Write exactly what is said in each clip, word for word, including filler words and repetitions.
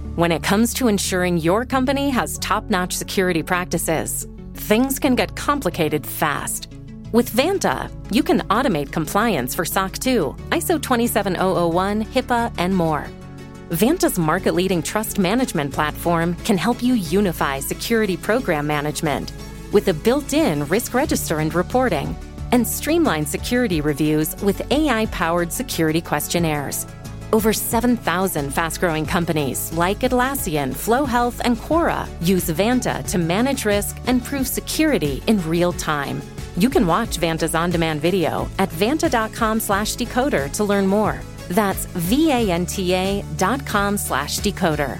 When it comes to ensuring your company has top-notch security practices, things can get complicated fast. With Vanta, you can automate compliance for S O C two, I S O twenty-seven thousand one, HIPAA, and more. Vanta's market-leading trust management platform can help you unify security program management with a built-in risk register and reporting, and streamline security reviews with A I-powered security questionnaires. Over seven thousand fast-growing companies like Atlassian, Flow Health, and Quora use Vanta to manage risk and prove security in real time. You can watch Vanta's on-demand video at vanta.com slash decoder to learn more. That's V-A-N-T-A dot com slash decoder.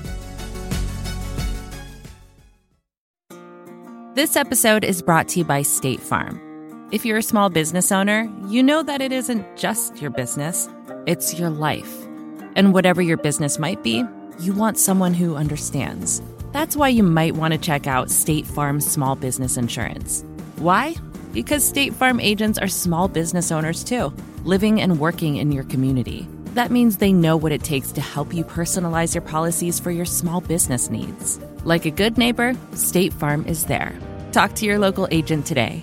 This episode is brought to you by State Farm. If you're a small business owner, you know that it isn't just your business, it's your life. And whatever your business might be, you want someone who understands. That's why you might want to check out State Farm's small business insurance. Why? Because State Farm agents are small business owners too, living and working in your community. That means they know what it takes to help you personalize your policies for your small business needs. Like a good neighbor, State Farm is there. Talk to your local agent today.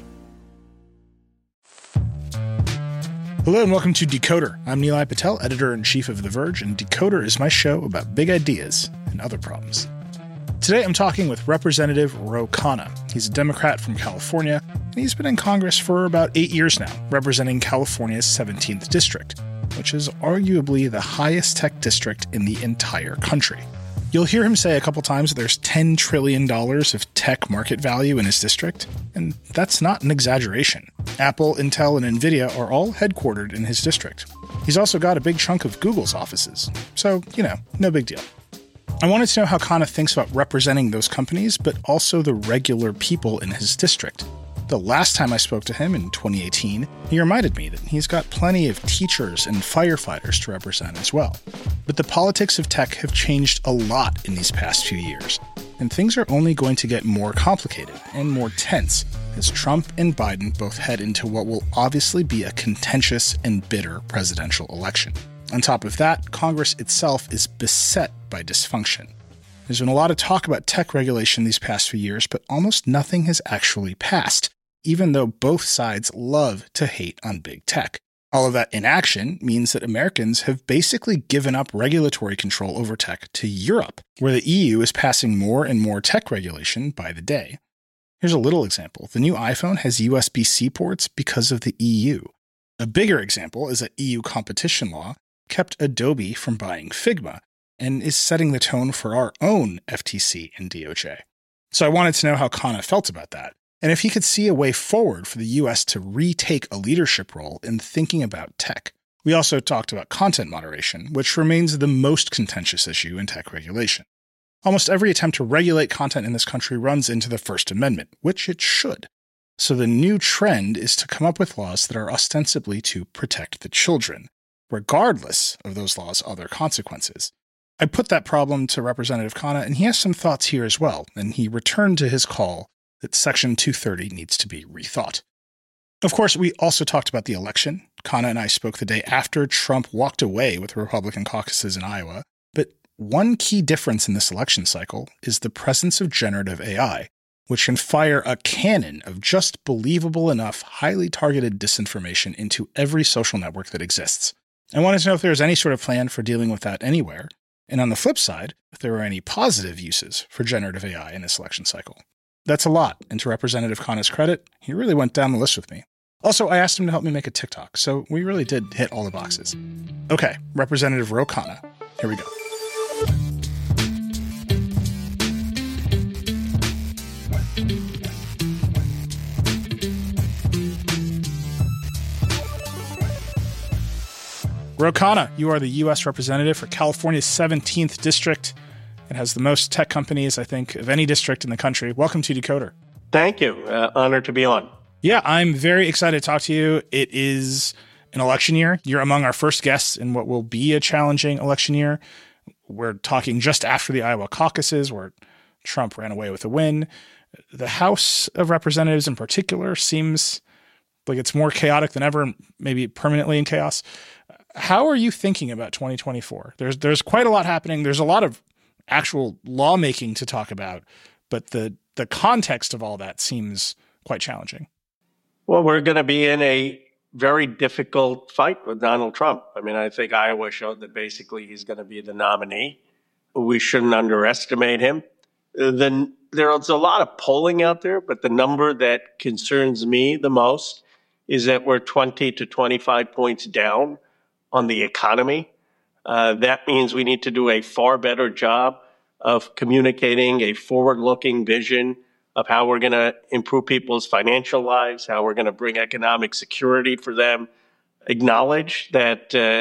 Hello and welcome to Decoder. I'm Nilay Patel, editor-in-chief of The Verge, and Decoder is my show about big ideas and other problems. Today I'm talking with Representative Ro Khanna. He's a Democrat from California, and he's been in Congress for about eight years now, representing California's seventeenth District, which is arguably the highest tech district in the entire country. You'll hear him say a couple times that there's ten trillion dollars of tech market value in his district, and that's not an exaggeration. Apple, Intel, and Nvidia are all headquartered in his district. He's also got a big chunk of Google's offices, so, you know, no big deal. I wanted to know how Khanna thinks about representing those companies, but also the regular people in his district. The last time I spoke to him in twenty eighteen, he reminded me that he's got plenty of teachers and firefighters to represent as well. But the politics of tech have changed a lot in these past few years, and things are only going to get more complicated and more tense as Trump and Biden both head into what will obviously be a contentious and bitter presidential election. On top of that, Congress itself is beset by dysfunction. There's been a lot of talk about tech regulation these past few years, but almost nothing has actually passed, even though both sides love to hate on big tech. All of that inaction means that Americans have basically given up regulatory control over tech to Europe, where the E U is passing more and more tech regulation by the day. Here's a little example. The new iPhone has U S B C ports because of the E U. A bigger example is that E U competition law kept Adobe from buying Figma and is setting the tone for our own F T C and D O J. So I wanted to know how Khanna felt about that, and if he could see a way forward for the U S to retake a leadership role in thinking about tech. We also talked about content moderation, which remains the most contentious issue in tech regulation. Almost every attempt to regulate content in this country runs into the First Amendment, which it should. So the new trend is to come up with laws that are ostensibly to protect the children, regardless of those laws' other consequences. I put that problem to Representative Khanna, and he has some thoughts here as well, and he returned to his call that Section two thirty needs to be rethought. Of course, we also talked about the election. Khanna and I spoke the day after Trump walked away with the Republican caucuses in Iowa, but one key difference in this election cycle is the presence of generative A I, which can fire a cannon of just believable enough, highly targeted disinformation into every social network that exists. I wanted to know if there was any sort of plan for dealing with that anywhere, and on the flip side, if there were any positive uses for generative A I in this election cycle. That's a lot, and to Representative Khanna's credit, he really went down the list with me. Also, I asked him to help me make a TikTok, so we really did hit all the boxes. Okay, Representative Ro Khanna, here we go. Ro Khanna, you are the U S representative for California's seventeenth District. It has the most tech companies, I think, of any district in the country. Welcome to Decoder. Thank you. Uh, honored to be on. Yeah, I'm very excited to talk to you. It is an election year. You're among our first guests in what will be a challenging election year. We're talking just after the Iowa caucuses, where Trump ran away with a win. The House of Representatives in particular seems like it's more chaotic than ever, maybe permanently in chaos. How are you thinking about twenty twenty-four? There's there's quite a lot happening. There's a lot of actual lawmaking to talk about, but the the context of all that seems quite challenging. Well, we're going to be in a very difficult fight with Donald Trump. I mean, I think Iowa showed that basically he's going to be the nominee. We shouldn't underestimate him. Then there's a lot of polling out there, but the number that concerns me the most is that we're twenty to twenty-five points down on the economy. Uh, that means we need to do a far better job of communicating a forward-looking vision of how we're going to improve people's financial lives, how we're going to bring economic security for them, acknowledge that uh,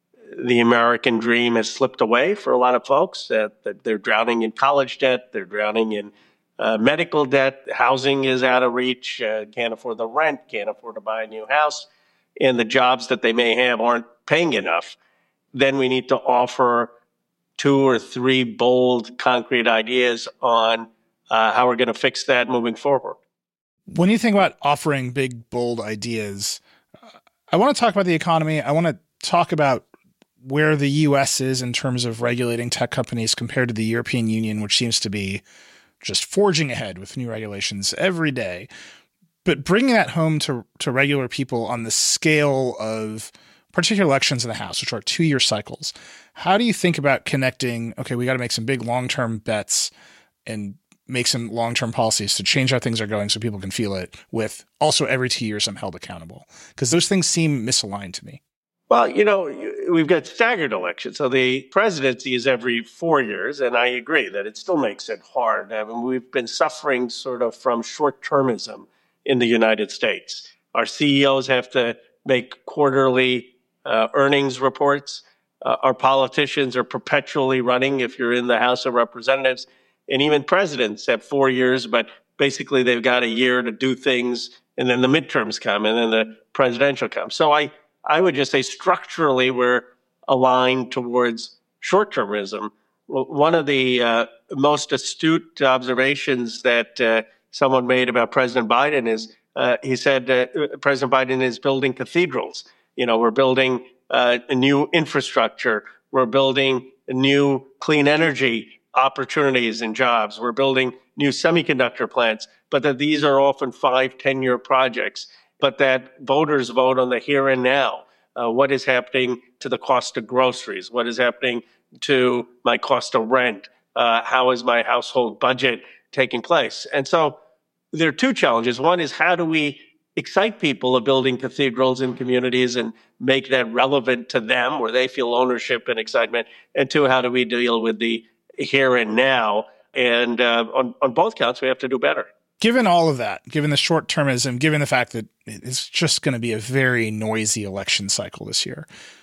the American dream has slipped away for a lot of folks, uh, that they're drowning in college debt, they're drowning in uh, medical debt, housing is out of reach, uh, can't afford the rent, can't afford to buy a new house, and the jobs that they may have aren't paying enough. Then we need to offer two or three bold, concrete ideas on Uh, how we're going to fix that moving forward. When you think about offering big, bold ideas, uh, I want to talk about the economy. I want to talk about where the U S is in terms of regulating tech companies compared to the European Union, which seems to be just forging ahead with new regulations every day. But bringing that home to, to regular people on the scale of particular elections in the House, which are two-year cycles, how do you think about connecting, okay, we got to make some big long-term bets and make some long-term policies to change how things are going so people can feel it, with also every two years I'm held accountable? Because those things seem misaligned to me. Well, you know, we've got staggered elections. So the presidency is every four years, and I agree that it still makes it hard. I mean, we've been suffering sort of from short-termism in the United States. Our C E Os have to make quarterly uh, earnings reports. Uh, our politicians are perpetually running if you're in the House of Representatives. And even presidents have four years, but basically they've got a year to do things, and then the midterms come, and then the presidential comes. So I, I would just say structurally we're aligned towards short-termism. One of the uh, most astute observations that uh, someone made about President Biden is uh, he said uh, President Biden is building cathedrals. You know, we're building uh, a new infrastructure. We're building a new clean energy opportunities and jobs. We're building new semiconductor plants, but that these are often five, ten-year projects, but that voters vote on the here and now. Uh, what is happening to the cost of groceries? What is happening to my cost of rent? Uh, how is my household budget taking place? And so there are two challenges. One is, how do we excite people of building cathedrals in communities and make that relevant to them where they feel ownership and excitement? And two, how do we deal with the here and now? And uh, on, on both counts, we have to do better. Given all of that, given the short-termism, given the fact that it's just going to be a very noisy election cycle this year,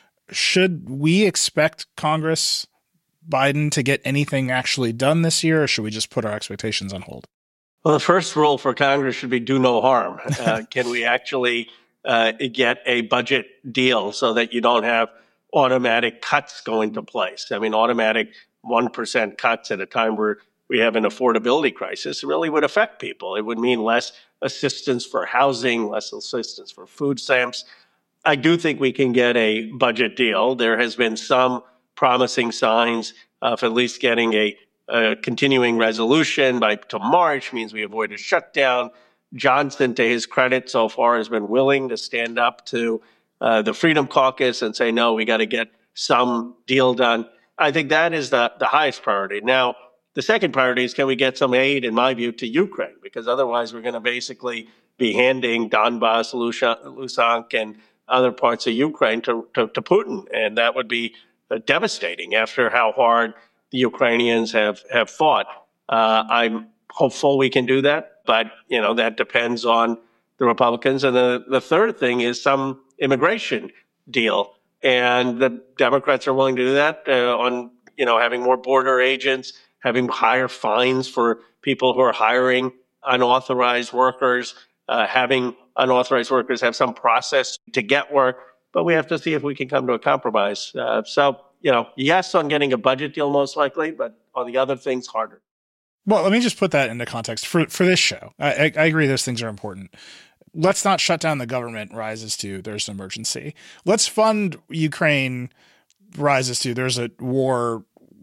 should we expect Congress, Biden, to get anything actually done this year, or should we just put our expectations on hold? Well, the first rule for Congress should be do no harm. Uh, can we actually uh, get a budget deal so that you don't have automatic cuts go into place? I mean, automatic one percent cuts at a time where we have an affordability crisis really would affect people. It would mean less assistance for housing, less assistance for food stamps. I do think we can get a budget deal. There has been some promising signs of at least getting a, a continuing resolution by to March, means we avoid a shutdown. Johnson, to his credit, so far has been willing to stand up to uh, the Freedom Caucus and say, no, we got to get some deal done. I think that is the, the highest priority. Now, the second priority is, can we get some aid, in my view, to Ukraine? Because otherwise we're going to basically be handing Donbass, Luhansk, and other parts of Ukraine to, to, to Putin. And that would be uh, devastating after how hard the Ukrainians have, have fought. Uh, I'm hopeful we can do that, but, you know, that depends on the Republicans. And the, the third thing is some immigration deal. And the Democrats are willing to do that uh, on, you know, having more border agents, having higher fines for people who are hiring unauthorized workers, uh, having unauthorized workers have some process to get work. But we have to see if we can come to a compromise. Uh, so, you know, yes, on getting a budget deal, most likely, but on the other things, harder. Well, let me just put that into context for, for this show. I, I, I agree those things are important. Let's not shut down the government rises to there's an emergency. Let's fund Ukraine rises to there's a war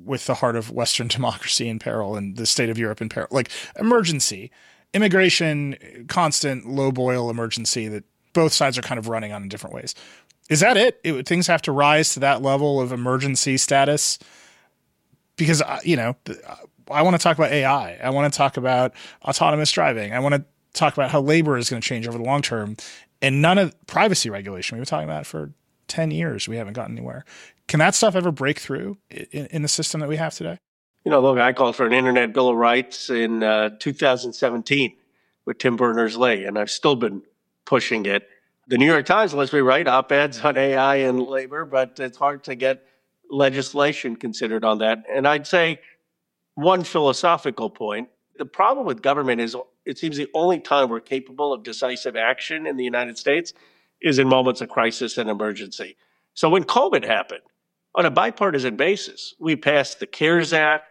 with the heart of Western democracy in peril and the state of Europe in peril. Like emergency, immigration, constant low boil emergency that both sides are kind of running on in different ways. Is that it? it things have to rise to that level of emergency status? Because, you know, I want to talk about A I. I want to talk about autonomous driving. I want to talk about how labor is going to change over the long term. And none of privacy regulation. We've been talking about it for ten years. We haven't gotten anywhere. Can that stuff ever break through in, in the system that we have today? You know, look, I called for an Internet Bill of Rights in uh, two thousand seventeen with Tim Berners-Lee, and I've still been pushing it. The New York Times lets me write op-eds on A I and labor, but it's hard to get legislation considered on that. And I'd say one philosophical point, the problem with government is it seems the only time we're capable of decisive action in the United States is in moments of crisis and emergency. So when COVID happened, on a bipartisan basis, we passed the CARES Act.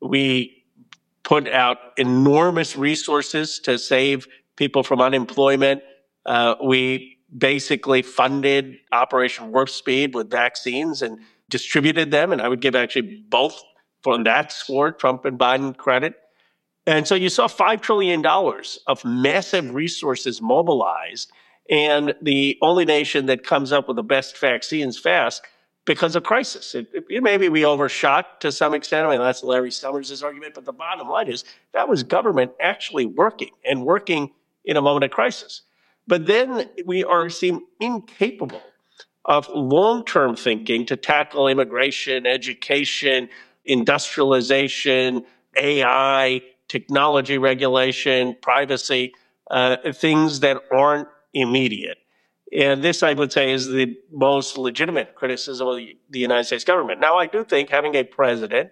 We put out enormous resources to save people from unemployment. Uh, we basically funded Operation Warp Speed with vaccines and distributed them. And I would give actually both from that score, Trump and Biden, credit. And so you saw five trillion dollars of massive resources mobilized, and the only nation that comes up with the best vaccines fast because of crisis. It, it, maybe we overshot to some extent. I mean, that's Larry Summers' argument, but the bottom line is that was government actually working and working in a moment of crisis. But then we are seem incapable of long-term thinking to tackle immigration, education, industrialization, A I, technology regulation, privacy, uh, things that aren't immediate. And this, I would say, is the most legitimate criticism of the, the United States government. Now, I do think having a president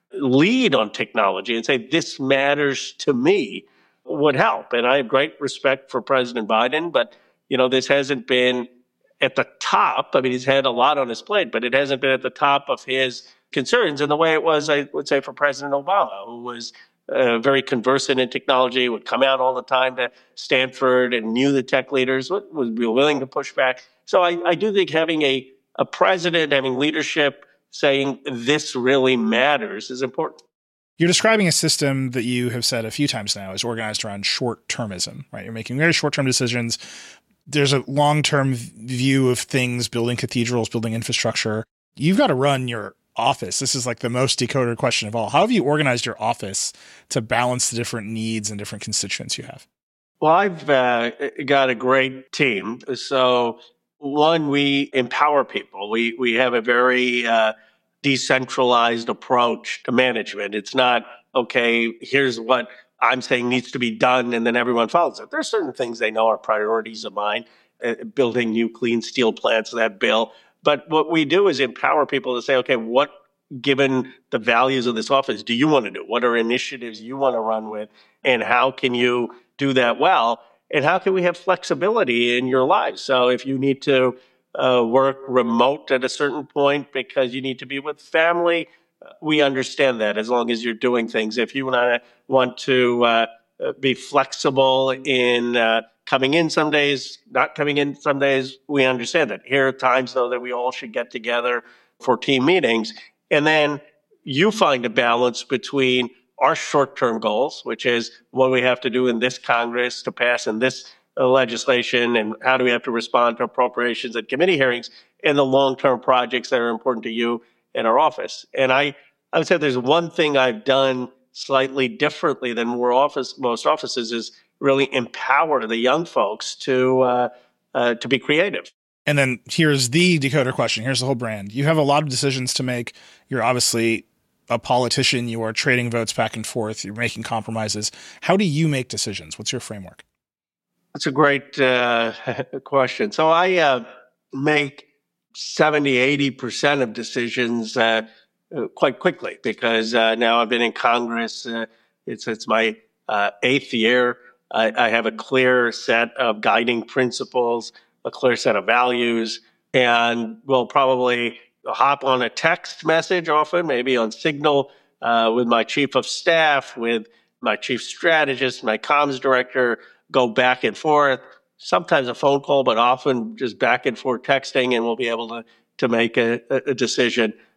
lead on technology and say, this matters to me, would help. And I have great respect for President Biden, but, you know, this hasn't been at the top. I mean, he's had a lot on his plate, but it hasn't been at the top of his concerns in the way it was, I would say, for President Obama, who was uh, very conversant in technology, would come out all the time to Stanford and knew the tech leaders, would, would be willing to push back. So I, I do think having a, a president, having leadership saying this really matters is important. You're describing a system that you have said a few times now is organized around short-termism, right? You're making very short-term decisions. There's a long-term view of things, building cathedrals, building infrastructure. You've got to run your office. This is like the most decoder question of all. How have you organized your office to balance the different needs and different constituents you have? Well, I've uh, got a great team. So one, we empower people. We we have a very uh, decentralized approach to management. It's not, okay, here's what I'm saying needs to be done, and then everyone follows it. There's certain things they know are priorities of mine, uh, building new clean steel plants, that bill. But what we do is empower people to say, okay, what, given the values of this office, do you want to do? What are initiatives you want to run with? And how can you do that well? And how can we have flexibility in your lives? So if you need to uh, work remote at a certain point because you need to be with family, we understand that as long as you're doing things. If you wanna, want to uh, be flexible in uh, coming in some days, not coming in some days, we understand that. Here are times, though, that we all should get together for team meetings. And then you find a balance between our short-term goals, which is what we have to do in this Congress to pass in this uh, legislation, and how do we have to respond to appropriations at committee hearings, and the long-term projects that are important to you in our office. And I, I would say there's one thing I've done slightly differently than more office, most offices is really empower the young folks to uh, uh, to be creative. And then here's the decoder question. Here's the whole brand. You have a lot of decisions to make. You're obviously a politician. You are trading votes back and forth. You're making compromises. How do you make decisions? What's your framework? That's a great uh, question. So I uh, make seventy, eighty percent of decisions uh, uh, quite quickly because uh, now I've been in Congress. Uh, it's, it's my uh, eighth year. I, I have a clear set of guiding principles, a clear set of values, and will probably hop on a text message often, maybe on Signal uh, with my chief of staff, with my chief strategist, my comms director, go back and forth. Sometimes a phone call, but often just back and forth texting, and we'll be able to, to make a, a decision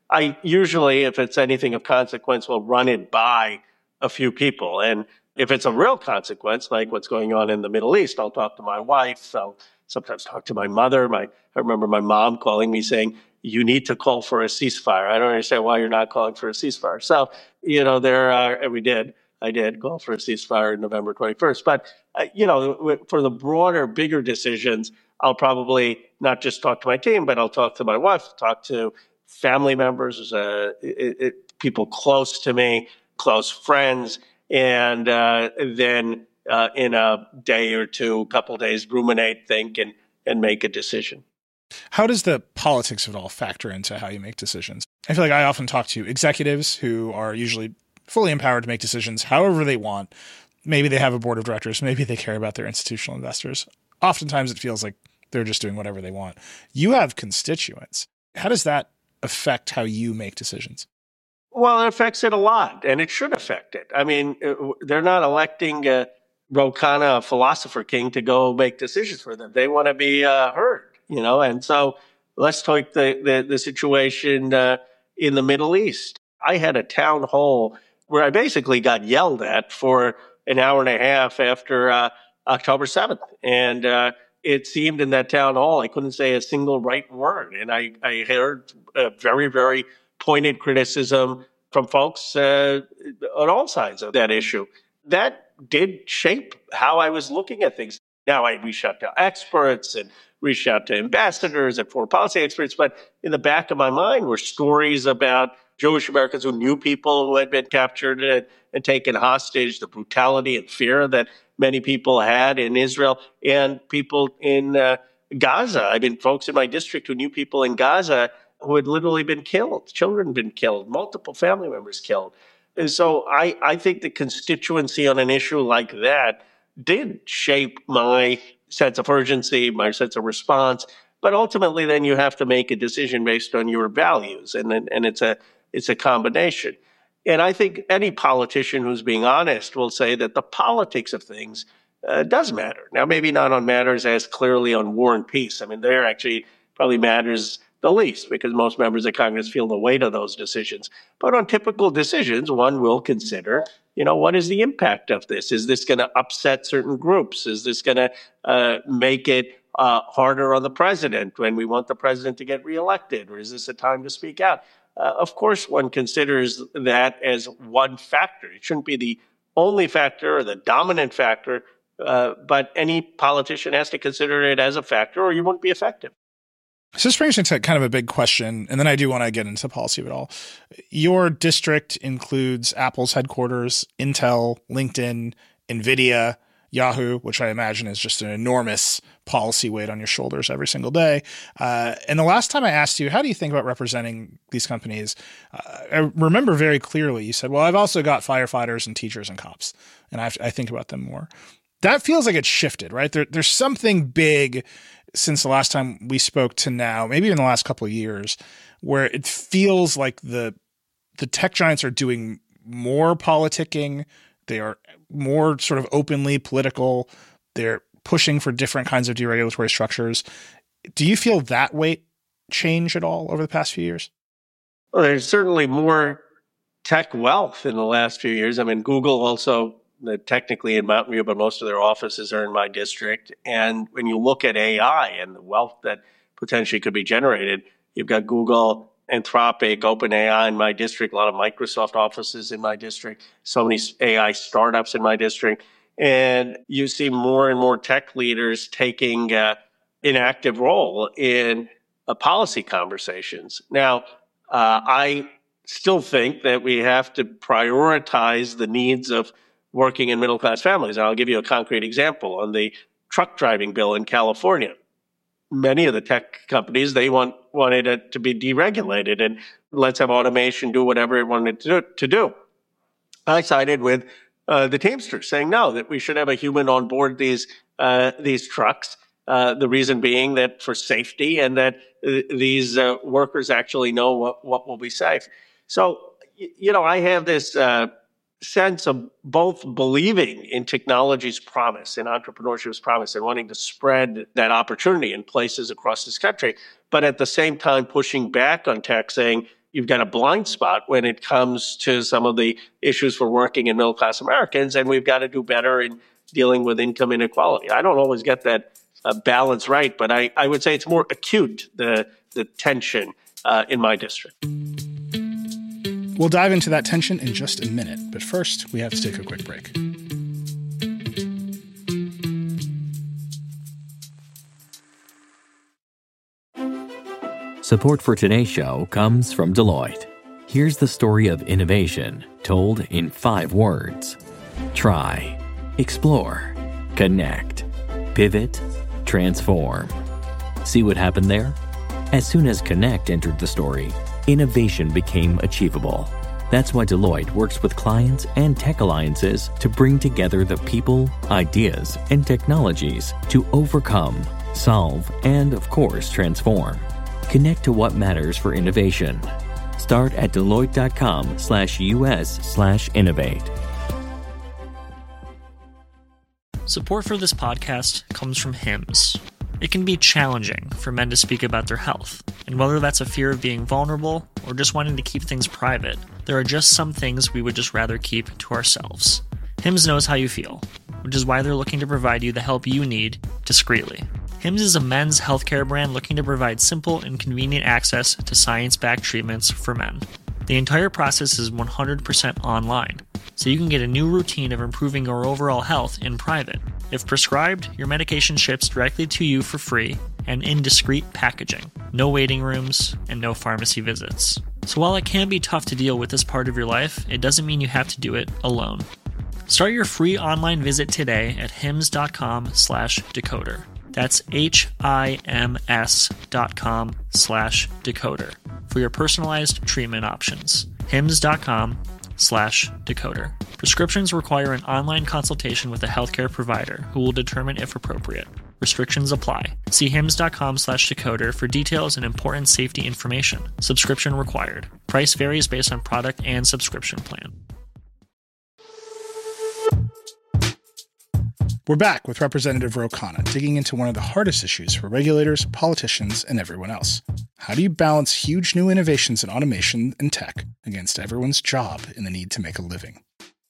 I usually, if it's anything of consequence, will run it by a few people. And if it's a real consequence, like what's going on in the Middle East, I'll talk to my wife. I'll sometimes talk to my mother. My, I remember my mom calling me saying, you need to call for a ceasefire. I don't understand why you're not calling for a ceasefire. So, you know, there are, and we did. I did call for a ceasefire on November twenty-first. But, uh, you know, for the broader, bigger decisions, I'll probably not just talk to my team, but I'll talk to my wife, talk to family members, uh, it, it, people close to me, close friends, and uh, then uh, in a day or two, a couple of days, ruminate, think, and, and make a decision. How does the politics of it all factor into how you make decisions? I feel like I often talk to executives who are usually fully empowered to make decisions however they want. Maybe they have a board of directors. Maybe they care about their institutional investors. Oftentimes it feels like they're just doing whatever they want. You have constituents. How does that affect how you make decisions? Well, it affects it a lot, and it should affect it. I mean, they're not electing uh, Ro Khanna, a philosopher king, to go make decisions for them. They want to be uh, heard, you know. And so let's take the, the, the situation uh, in the Middle East. I had a town hall where I basically got yelled at for an hour and a half after uh, October seventh. And uh, it seemed in that town hall I couldn't say a single right word. And I, I heard a very, very pointed criticism from folks uh, on all sides of that issue. That did shape how I was looking at things. Now I reached out to experts and reached out to ambassadors and foreign policy experts, but in the back of my mind were stories about Jewish Americans who knew people who had been captured and, and taken hostage, the brutality and fear that many people had in Israel, and people in uh, Gaza. I mean, folks in my district who knew people in Gaza who had literally been killed, children been killed, multiple family members killed. And so I, I think the constituency on an issue like that did shape my sense of urgency, my sense of response. But ultimately, then you have to make a decision based on your values, and and it's a it's a combination. And I think any politician who's being honest will say that the politics of things uh, does matter. Now, maybe not on matters as clearly on war and peace. I mean, there actually probably matters the least because most members of Congress feel the weight of those decisions. But on typical decisions, one will consider, you know, what is the impact of this? Is this going to upset certain groups? Is this going to uh, make it uh, harder on the president when we want the president to get reelected? Or is this a time to speak out? Uh, of course, one considers that as one factor. It shouldn't be the only factor or the dominant factor, uh, but any politician has to consider it as a factor or you won't be effective. So this brings me to kind of a big question, and then I do want to get into policy of it all. Your district includes Apple's headquarters, Intel, LinkedIn, NVIDIA, Yahoo, which I imagine is just an enormous policy weight on your shoulders every single day. Uh, and the last time I asked you, how do you think about representing these companies? Uh, I remember very clearly you said, well, I've also got firefighters and teachers and cops, and I, have to, I think about them more. That feels like it's shifted, right? There, there's something big since the last time we spoke to now, maybe in the last couple of years, where it feels like the the tech giants are doing more politicking. They are more sort of openly political. They're pushing for different kinds of deregulatory structures. Do you feel that weight change at all over the past few years? Well, there's certainly more tech wealth in the last few years. I mean, Google also technically in Mountain View, but most of their offices are in my district. And when you look at A I and the wealth that potentially could be generated, you've got Google, Anthropic, OpenAI in my district, a lot of Microsoft offices in my district, so many A I startups in my district. And you see more and more tech leaders taking uh, an active role in uh, policy conversations. Now, uh, I still think that we have to prioritize the needs of working in middle-class families. And I'll give you a concrete example. On the truck driving bill in California, many of the tech companies, they want wanted it to be deregulated and let's have automation do whatever it wanted to do. To do. I sided with uh, the Teamsters saying, no, that we should have a human on board these uh, these trucks. Uh, the reason being that for safety and that uh, these uh, workers actually know what, what will be safe. So, you know, I have this uh, sense of both believing in technology's promise and entrepreneurship's promise and wanting to spread that opportunity in places across this country, but at the same time pushing back on tech saying, you've got a blind spot when it comes to some of the issues for working and middle-class Americans, and we've got to do better in dealing with income inequality. I don't always get that uh, balance right, but I, I would say it's more acute, the, the tension uh, in my district. We'll dive into that tension in just a minute, but first, we have to take a quick break. Support for today's show comes from Deloitte. Here's the story of innovation told in five words. Try, explore, connect, pivot, transform. See what happened there? As soon as connect entered the story, innovation became achievable. That's why Deloitte works with clients and tech alliances to bring together the people, ideas, and technologies to overcome, solve, and of course, transform. Connect to what matters for innovation. Start at Deloitte.com slash US slash innovate. Support for this podcast comes from Hims. It can be challenging for men to speak about their health, and whether that's a fear of being vulnerable or just wanting to keep things private, there are just some things we would just rather keep to ourselves. Hims knows how you feel, which is why they're looking to provide you the help you need discreetly. Hims is a men's healthcare brand looking to provide simple and convenient access to science-backed treatments for men. The entire process is one hundred percent online, so you can get a new routine of improving your overall health in private. If prescribed, your medication ships directly to you for free and in discreet packaging. No waiting rooms and no pharmacy visits. So while it can be tough to deal with this part of your life, it doesn't mean you have to do it alone. Start your free online visit today at hims.com slash decoder. That's H-I-M-S dot com slash decoder for your personalized treatment options. Hims.com slash decoder. Prescriptions require an online consultation with a healthcare provider who will determine if appropriate. Restrictions apply. See hims.com slash decoder for details and important safety information. Subscription required. Price varies based on product and subscription plan. We're back with Representative Ro Khanna, digging into one of the hardest issues for regulators, politicians, and everyone else. How do you balance huge new innovations in automation and tech against everyone's job and the need to make a living?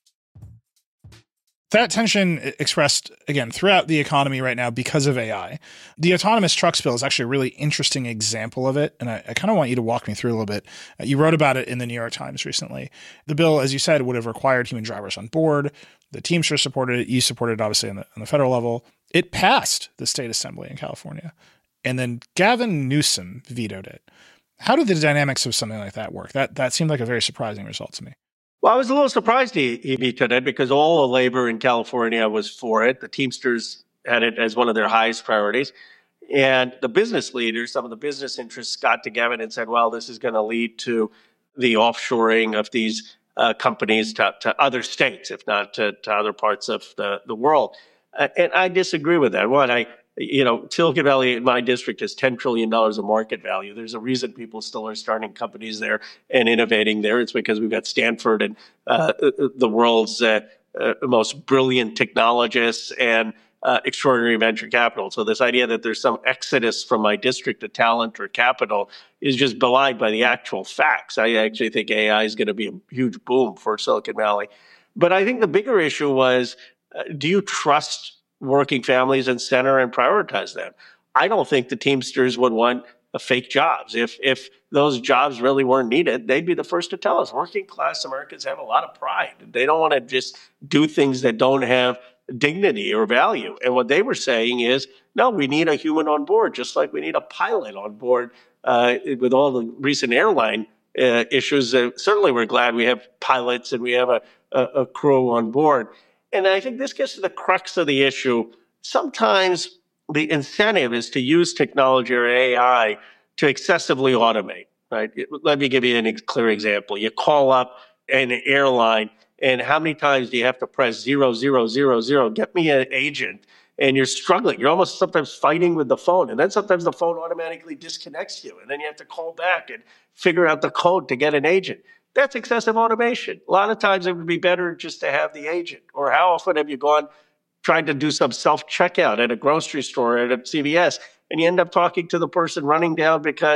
That tension expressed, again, throughout the economy right now because of A I. The autonomous trucks bill is actually a really interesting example of it, and I, I kind of want you to walk me through a little bit. Uh, you wrote about it in the New York Times recently. The bill, as you said, would have required human drivers on board. The Teamsters supported it. You supported it, obviously, on the, on the federal level. It passed the state assembly in California, and then Gavin Newsom vetoed it. How do the dynamics of something like that work? That, that seemed like a very surprising result to me. Well, I was a little surprised he, he vetoed it because all the labor in California was for it. The Teamsters had it as one of their highest priorities. And the business leaders, some of the business interests, got together and said, well, this is going to lead to the offshoring of these uh, companies to, to other states, if not to, to other parts of the, the world. Uh, and I disagree with that. One, I, you know, Silicon Valley in my district is ten trillion dollars of market value. There's a reason people still are starting companies there and innovating there. It's because we've got Stanford and uh, the world's uh, uh, most brilliant technologists and uh, extraordinary venture capital. So this idea that there's some exodus from my district to talent or capital is just belied by the actual facts. I actually think A I is going to be a huge boom for Silicon Valley. But I think the bigger issue was, uh, do you trust working families in center and prioritize them? I don't think the Teamsters would want a fake jobs. If if those jobs really weren't needed, they'd be the first to tell us. Working class Americans have a lot of pride. They don't want to just do things that don't have dignity or value. And what they were saying is, no, we need a human on board, just like we need a pilot on board. Uh, with all the recent airline uh, issues, uh, certainly we're glad we have pilots and we have a, a, a crew on board. And I think this gets to the crux of the issue. Sometimes the incentive is to use technology or A I to excessively automate, right? Let me give you a clear example. You call up an airline, and how many times do you have to press zero, zero, zero, zero, get me an agent? And you're struggling. You're almost sometimes fighting with the phone. And then sometimes the phone automatically disconnects you. And then you have to call back and figure out the code to get an agent. That's excessive automation. A lot of times it would be better just to have the agent. Or how often have you gone trying to do some self-checkout at a grocery store, at a C V S, and you end up talking to the person running down because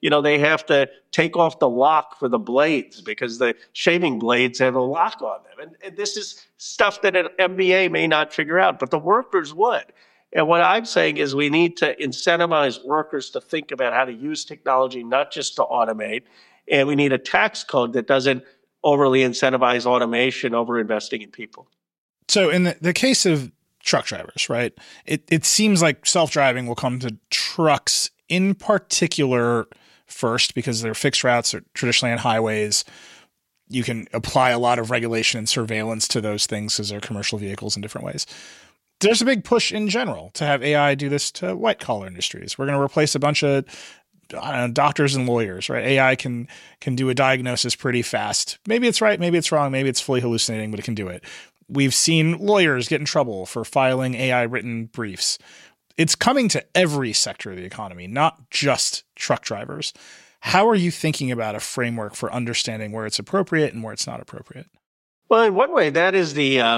you know, they have to take off the lock for the blades because the shaving blades have a lock on them. And, and this is stuff that an M B A may not figure out, but the workers would. And what I'm saying is we need to incentivize workers to think about how to use technology, not just to automate. And we need a tax code that doesn't overly incentivize automation over investing in people. So in the, the case of truck drivers, right, it, it seems like self-driving will come to trucks in particular first because they're fixed routes, are traditionally on highways. You can apply a lot of regulation and surveillance to those things because they're commercial vehicles in different ways. There's a big push in general to have A I do this to white collar industries. We're going to replace a bunch of I don't know, doctors and lawyers, right? A I can can do a diagnosis pretty fast. Maybe it's right, maybe it's wrong, maybe it's fully hallucinating, but it can do it. We've seen lawyers get in trouble for filing A I written briefs. It's coming to every sector of the economy, not just truck drivers. How are you thinking about a framework for understanding where it's appropriate and where it's not appropriate? Well, in one way, that is the uh,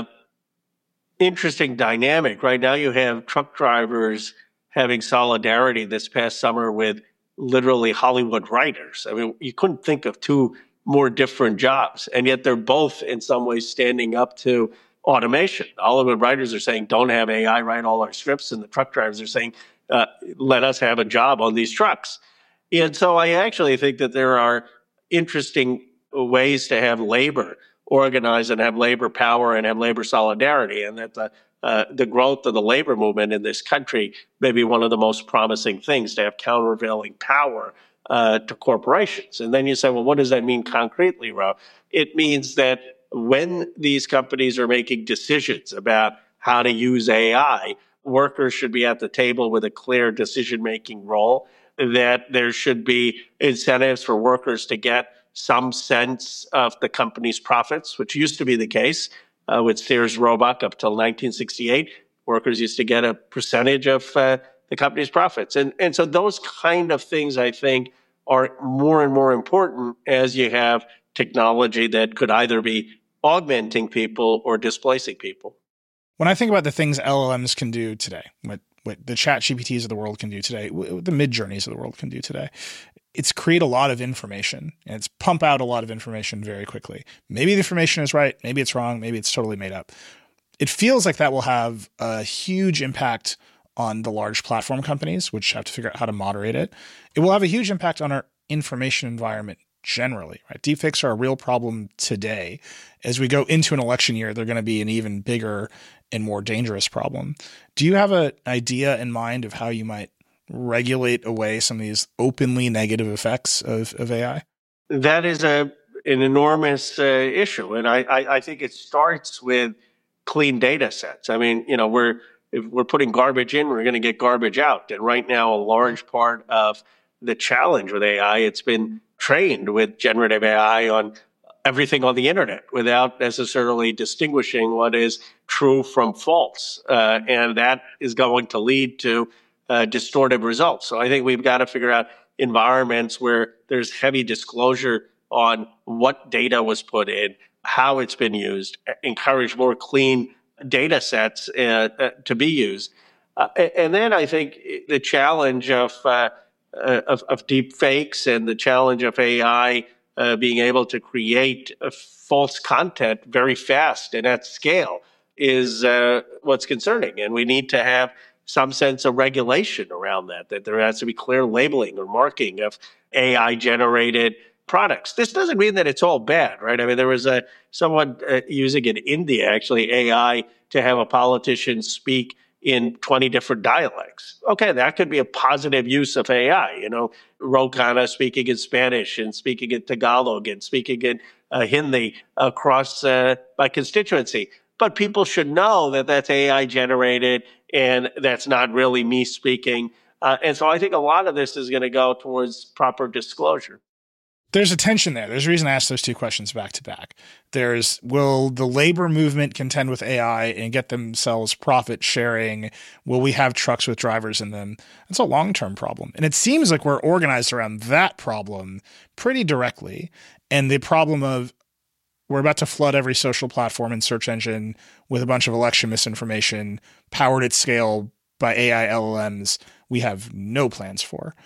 interesting dynamic. Right now you have truck drivers having solidarity this past summer with literally Hollywood writers. I mean, you couldn't think of two more different jobs, and yet they're both in some ways standing up to automation. The Hollywood writers are saying, don't have A I write all our scripts, and the truck drivers are saying, uh, let us have a job on these trucks. And so I actually think that there are interesting ways to have labor organize and have labor power and have labor solidarity, and that the uh, the growth of the labor movement in this country may be one of the most promising things, to have countervailing power uh, to corporations. And then you say, well, what does that mean concretely, Ro? It means that when these companies are making decisions about how to use A I, workers should be at the table with a clear decision-making role, that there should be incentives for workers to get some sense of the company's profits, which used to be the case uh, with Sears Roebuck up till nineteen sixty-eight. Workers used to get a percentage of uh, the company's profits. And, and so those kind of things, I think, are more and more important as you have technology that could either be augmenting people or displacing people. When I think about the things L L Ms can do today, what, what the Chat G P Ts of the world can do today, what the Midjourneys of the world can do today, it's create a lot of information and it's pump out a lot of information very quickly. Maybe the information is right, maybe it's wrong, maybe it's totally made up. It feels like that will have a huge impact on the large platform companies, which have to figure out how to moderate it. It will have a huge impact on our information environment generally, right? Deepfakes are a real problem today. As we go into an election year, they're going to be an even bigger and more dangerous problem. Do you have an idea in mind of how you might regulate away some of these openly negative effects of, of A I? That is a an enormous uh, issue. And I, I, I think it starts with clean data sets. I mean, you know, we're if we're putting garbage in, we're going to get garbage out. And right now, a large part of the challenge with A I, it's been trained with generative A I on everything on the internet without necessarily distinguishing what is true from false. Uh, and that is going to lead to uh, distorted results. So I think we've got to figure out environments where there's heavy disclosure on what data was put in, how it's been used, encourage more clean data sets uh, uh, to be used. Uh, and then I think the challenge of, uh, uh, of, of deep fakes and the challenge of A I uh, being able to create uh, false content very fast and at scale is uh, what's concerning. And we need to have some sense of regulation around that, that there has to be clear labeling or marking of A I-generated products. This doesn't mean that it's all bad, right? I mean, there was a someone uh, using in India, actually, A I to have a politician speak in twenty different dialects. Okay, that could be a positive use of A I. You know, Ro Khanna speaking in Spanish and speaking in Tagalog and speaking in uh, Hindi across uh, my constituency. But people should know that that's A I generated and that's not really me speaking. Uh, and so I think a lot of this is going to go towards proper disclosure. There's a tension there. There's a reason I asked those two questions back to back. There's, will the labor movement contend with A I and get themselves profit sharing? Will we have trucks with drivers in them? That's a long-term problem. And it seems like we're organized around that problem pretty directly. And the problem of we're about to flood every social platform and search engine with a bunch of election misinformation powered at scale by A I L L Ms we have no plans for.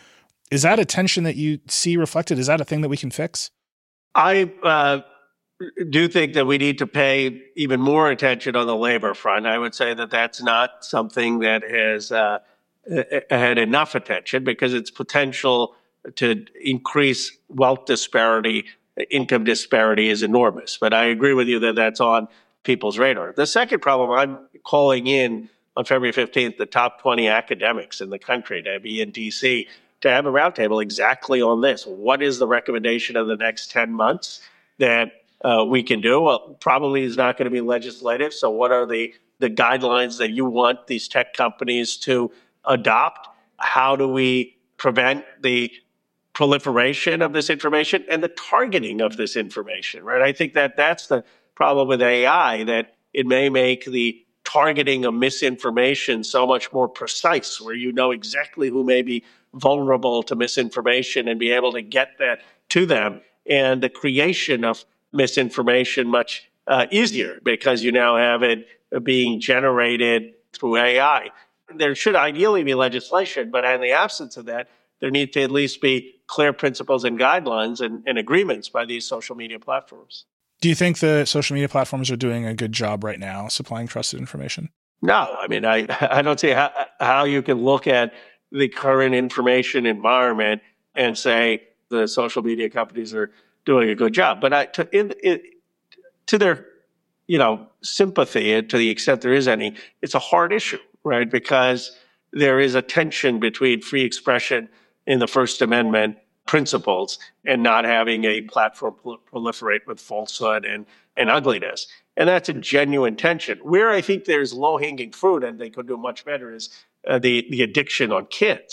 Is that a tension that you see reflected? Is that a thing that we can fix? I uh, do think that we need to pay even more attention on the labor front. I would say that that's not something that has uh, had enough attention because its potential to increase wealth disparity, income disparity is enormous. But I agree with you that that's on people's radar. The second problem, I'm calling in on February fifteenth the top twenty academics in the country to be in D C to have a roundtable exactly on this. What is the recommendation of the next ten months that uh, we can do? Well, probably is not going to be legislative. So what are the, the guidelines that you want these tech companies to adopt? How do we prevent the proliferation of this information and the targeting of this information, right? I think that that's the problem with A I, that it may make the targeting of misinformation so much more precise, where you know exactly who may be vulnerable to misinformation and be able to get that to them, and the creation of misinformation much uh, easier because you now have it being generated through A I. There should ideally be legislation, but in the absence of that, there need to at least be clear principles and guidelines and, and agreements by these social media platforms. Do you think the social media platforms are doing a good job right now supplying trusted information? No. I mean, I, I don't see how, how you can look at the current information environment and say the social media companies are doing a good job. But I, to, in, in, to their, you know, sympathy, to the extent there is any, it's a hard issue, right? Because there is a tension between free expression in the First Amendment principles and not having a platform proliferate with falsehood and, and ugliness. And that's a genuine tension. Where I think there's low-hanging fruit, and they could do much better, is uh, the, the addiction on kids.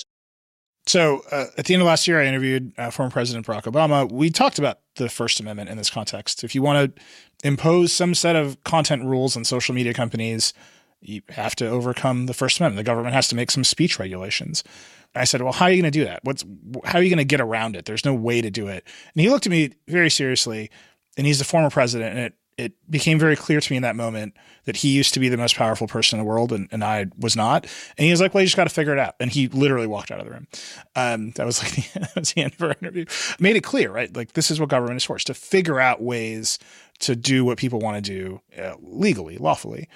So uh, at the end of last year, I interviewed uh, former President Barack Obama. We talked about the First Amendment in this context. If you want to impose some set of content rules on social media companies, you have to overcome the First Amendment. The government has to make some speech regulations. I said, well, how are you going to do that? What's, how are you going to get around it? There's no way to do it. And he looked at me very seriously, and he's the former president, and it, it became very clear to me in that moment that he used to be the most powerful person in the world, and, and I was not. And he was like, well, you just got to figure it out. And he literally walked out of the room. Um, that was like the, that was the end of our interview. Made it clear, right? Like, this is what government is for, is to figure out ways to do what people want to do uh, legally, lawfully.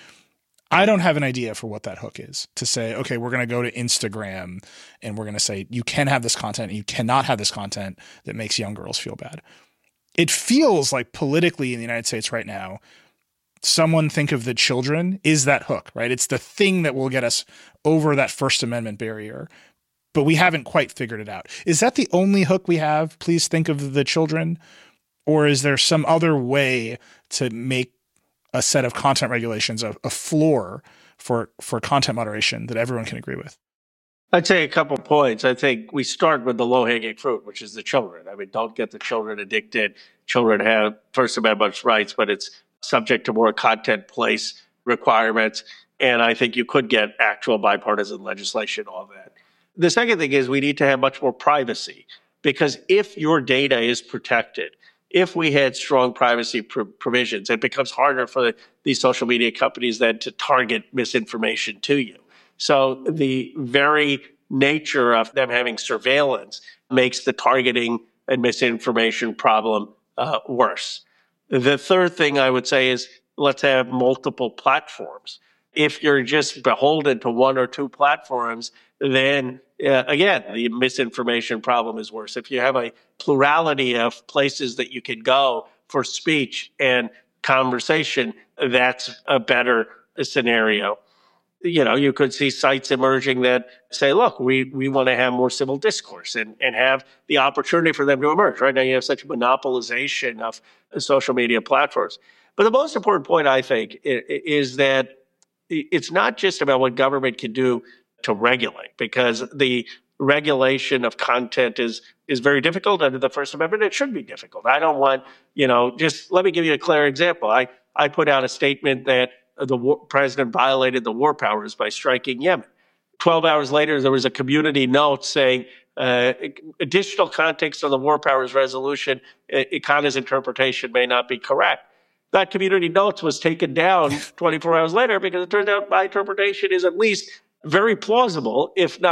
I don't have an idea for what that hook is to say, okay, we're going to go to Instagram and we're going to say, you can have this content and you cannot have this content that makes young girls feel bad. It feels like politically in the United States right now, someone think of the children is that hook, right? It's the thing that will get us over that First Amendment barrier, but we haven't quite figured it out. Is that the only hook we have? Please think of the children. Or is there some other way to make a set of content regulations, a, a floor for, for content moderation that everyone can agree with? I'd say a couple points. I think we start with the low-hanging fruit, which is the children. I mean, don't get the children addicted. Children have First Amendment rights, but it's subject to more content place requirements. And I think you could get actual bipartisan legislation on that. The second thing is we need to have much more privacy, because if your data is protected, if we had strong privacy pr- provisions, it becomes harder for the, these social media companies then to target misinformation to you. So the very nature of them having surveillance makes the targeting and misinformation problem uh, worse. The third thing I would say is let's have multiple platforms. If you're just beholden to one or two platforms, then uh, again, the misinformation problem is worse. If you have a plurality of places that you can go for speech and conversation, that's a better scenario. You know, you could see sites emerging that say, look, we, we want to have more civil discourse and, and have the opportunity for them to emerge. Right now, you have such monopolization of social media platforms. But the most important point, I think, is that it's not just about what government can do to regulate, because the regulation of content is is very difficult under the First Amendment. It should be difficult. I don't want, you know, just let me give you a clear example. I, I put out a statement that the war, president violated the war powers by striking Yemen. Twelve hours later, there was a community note saying uh, additional context on the war powers resolution, Ikana's interpretation may not be correct. That community notes was taken down twenty-four hours later because it turns out my interpretation is at least very plausible, if not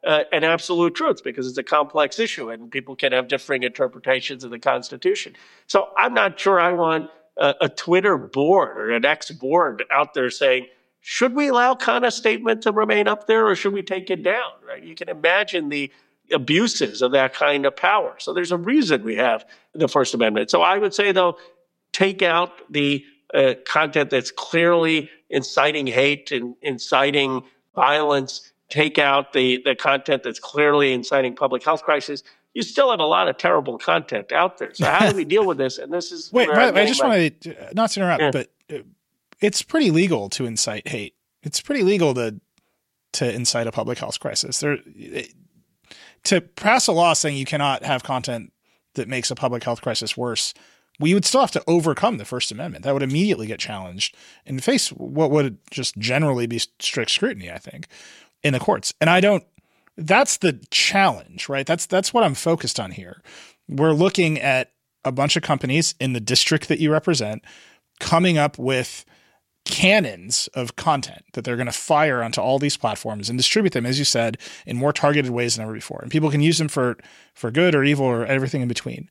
uh, an absolute truth because it's a complex issue and people can have differing interpretations of the Constitution. So I'm not sure I want a, a Twitter board or an X board out there saying, should we allow Khanna's statement to remain up there or should we take it down? Right? You can imagine the abuses of that kind of power. So there's a reason we have the First Amendment. So I would say, though, take out the uh, content that's clearly inciting hate and inciting violence, take out the, the content that's clearly inciting public health crisis. You still have a lot of terrible content out there. So how do we deal with this? And this is wait, where I, I just my, want to not to interrupt, yeah. but it's pretty legal to incite hate. It's pretty legal to to incite a public health crisis. There. It, To pass a law saying you cannot have content that makes a public health crisis worse, we would still have to overcome the First Amendment. That would immediately get challenged and face what would just generally be strict scrutiny, I think, in the courts. And I don't – that's the challenge, right? That's that's what I'm focused on here. We're looking at a bunch of companies in the district that you represent coming up with – cannons of content that they're going to fire onto all these platforms and distribute them, as you said, in more targeted ways than ever before. And people can use them for, for good or evil or everything in between.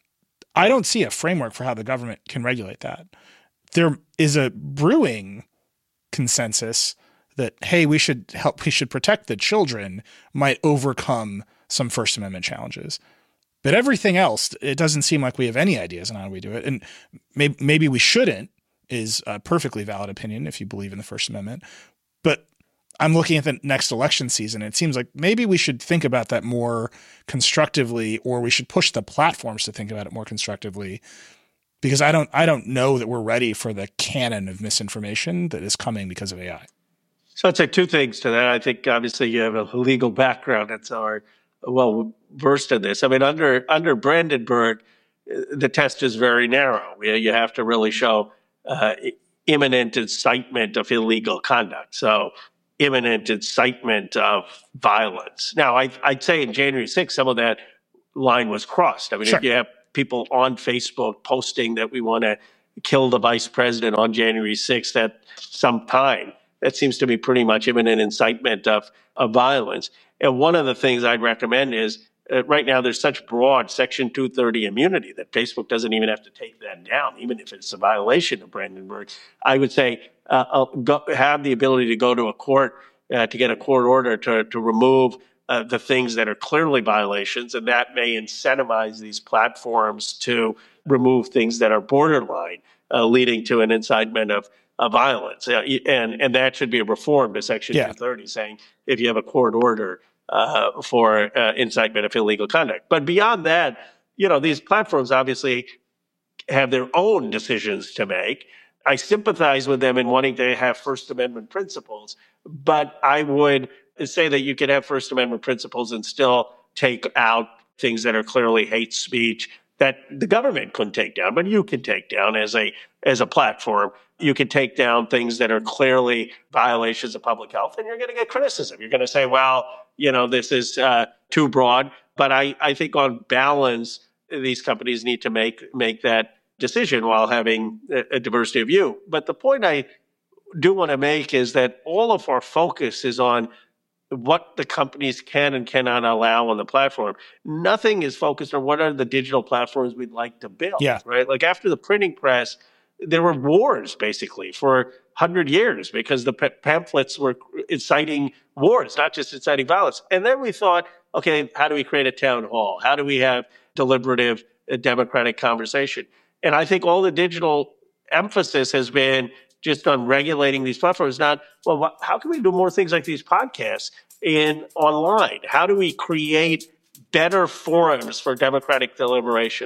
I don't see a framework for how the government can regulate that. There is a brewing consensus that, hey, we should help, we should protect the children might overcome some First Amendment challenges. But everything else, it doesn't seem like we have any ideas on how we do it. And maybe, maybe we shouldn't, is a perfectly valid opinion if you believe in the First Amendment. But I'm looking at the next election season. And it seems like maybe we should think about that more constructively, or we should push the platforms to think about it more constructively, because I don't, I don't know that we're ready for the cannon of misinformation that is coming because of A I. So I'd say two things to that. I think obviously you have a legal background that's are well versed in this. I mean, under, under Brandenburg, the test is very narrow. You have to really show Uh, imminent incitement of illegal conduct. So imminent incitement of violence. Now, I, I'd say in January sixth, some of that line was crossed. I mean, sure. If you have people on Facebook posting that we want to kill the vice president on January sixth at some time, that seems to be pretty much imminent incitement of, of violence. And one of the things I'd recommend is Uh, right now, there's such broad Section two thirty immunity that Facebook doesn't even have to take that down, even if it's a violation of Brandenburg. I would say uh, uh, go, have the ability to go to a court uh, to get a court order to, to remove uh, the things that are clearly violations, and that may incentivize these platforms to remove things that are borderline, uh, leading to an incitement of, of violence. Uh, and, and that should be a reform to Section yeah. two thirty, saying if you have a court order Uh, for uh, incitement of illegal conduct. But beyond that, you know, these platforms obviously have their own decisions to make. I sympathize with them in wanting to have First Amendment principles, but I would say that you can have First Amendment principles and still take out things that are clearly hate speech that the government couldn't take down, but you can take down as a as a platform. You can take down things that are clearly violations of public health, and you're going to get criticism. You're going to say, well, you know, this is uh, too broad. But I, I think on balance, these companies need to make make that decision while having a, a diversity of view. But the point I do want to make is that all of our focus is on what the companies can and cannot allow on the platform. Nothing is focused on what are the digital platforms we'd like to build, yeah. right? Like after the printing press, there were wars basically for one hundred years because the p- pamphlets were inciting wars, not just inciting violence. And then we thought, okay, how do we create a town hall? How do we have deliberative, uh, democratic conversation? And I think all the digital emphasis has been just on regulating these platforms, not, well, what, how can we do more things like these podcasts in online? How do we create better forums for democratic deliberation?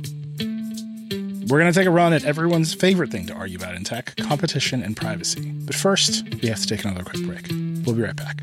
We're going to take a run at everyone's favorite thing to argue about in tech, competition and privacy. But first, we have to take another quick break. We'll be right back.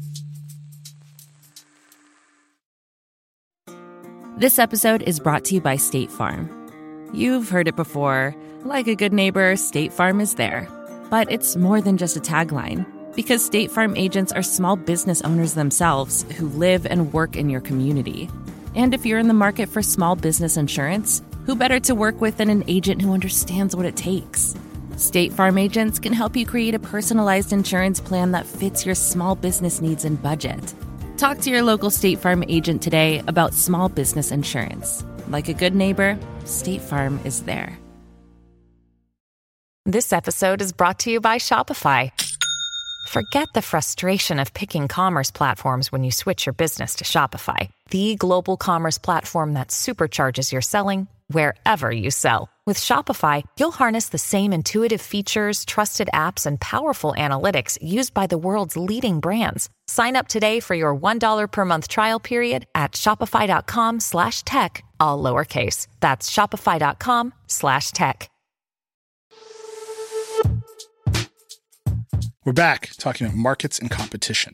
This episode is brought to you by State Farm. You've heard it before. Like a good neighbor, State Farm is there. But it's more than just a tagline, because State Farm agents are small business owners themselves who live and work in your community. And if you're in the market for small business insurance, who better to work with than an agent who understands what it takes? State Farm agents can help you create a personalized insurance plan that fits your small business needs and budget. Talk to your local State Farm agent today about small business insurance. Like a good neighbor, State Farm is there. This episode is brought to you by Shopify. Forget the frustration of picking commerce platforms when you switch your business to Shopify, the global commerce platform that supercharges your selling wherever you sell. With Shopify, you'll harness the same intuitive features, trusted apps, and powerful analytics used by the world's leading brands. Sign up today for your one dollar per month trial period at shopify.com slash tech, all lowercase. That's shopify.com slash tech. We're back talking about markets and competition.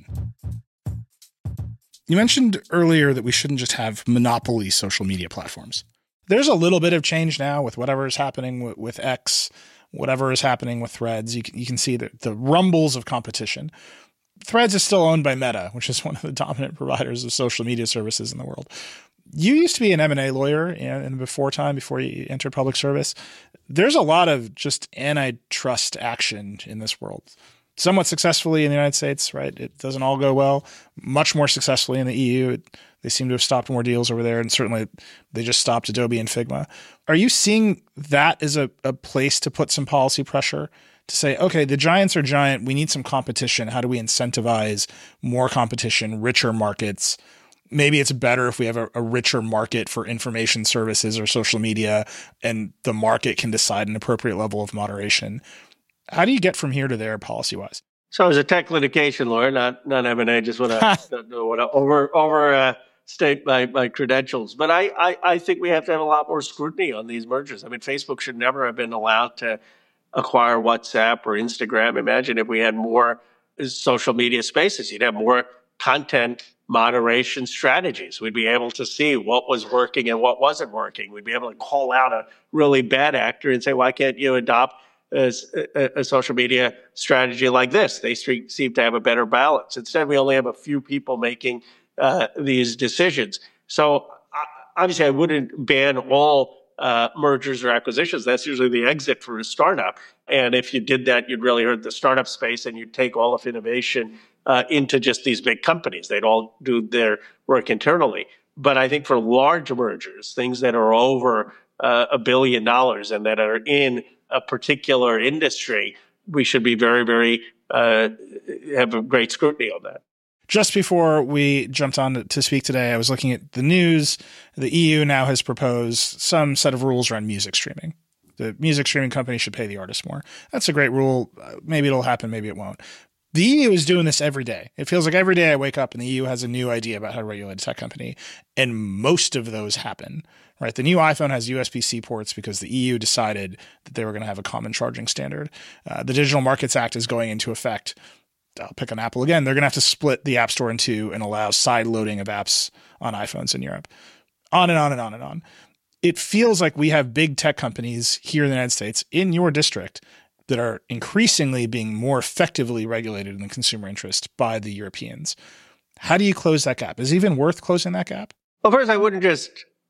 You mentioned earlier that we shouldn't just have monopoly social media platforms. There's a little bit of change now with whatever is happening with, with X, whatever is happening with Threads. You can, you can see the, the rumbles of competition. Threads is still owned by Meta, which is one of the dominant providers of social media services in the world. You used to be an M and A lawyer in, in the before time, before you entered public service. There's a lot of just antitrust action in this world. Somewhat successfully in the United States, right? It doesn't all go well. Much more successfully in the E U. It, they seem to have stopped more deals over there, and certainly they just stopped Adobe and Figma. Are you seeing that as a, a place to put some policy pressure to say, okay, the giants are giant. We need some competition. How do we incentivize more competition, richer markets? Maybe it's better if we have a, a richer market for information services or social media, and the market can decide an appropriate level of moderation. How do you get from here to there policy-wise? So as a tech litigation lawyer, not not M and A, just want to want to over over uh, state my, my credentials. But I, I I think we have to have a lot more scrutiny on these mergers. I mean, Facebook should never have been allowed to acquire WhatsApp or Instagram. Imagine if we had more social media spaces. You'd have more content moderation strategies. We'd be able to see what was working and what wasn't working. We'd be able to call out a really bad actor and say, why can't you adopt A, a, a social media strategy like this? They seem to have a better balance. Instead, we only have a few people making uh, these decisions. So uh, obviously, I wouldn't ban all uh, mergers or acquisitions. That's usually the exit for a startup. And if you did that, you'd really hurt the startup space, and you'd take all of innovation uh, into just these big companies. They'd all do their work internally. But I think for large mergers, things that are over uh, a billion dollars and that are in a particular industry, we should be very, very, uh, have a great scrutiny on that. Just before we jumped on to, to speak today, I was looking at the news. The E U now has proposed some set of rules around music streaming. The music streaming company should pay the artist more. That's a great rule. Maybe it'll happen, maybe it won't. The E U is doing this every day. It feels like every day I wake up and the E U has a new idea about how to regulate a tech company, and most of those happen. Right, the new iPhone has U S B-C ports because the E U decided that they were going to have a common charging standard. Uh, the Digital Markets Act is going into effect. I'll pick on Apple again. They're going to have to split the App Store in two and allow side loading of apps on iPhones in Europe. On and on and on and on. It feels like we have big tech companies here in the United States, in your district, that are increasingly being more effectively regulated in the consumer interest by the Europeans. How do you close that gap? Is it even worth closing that gap? Well, first, I wouldn't just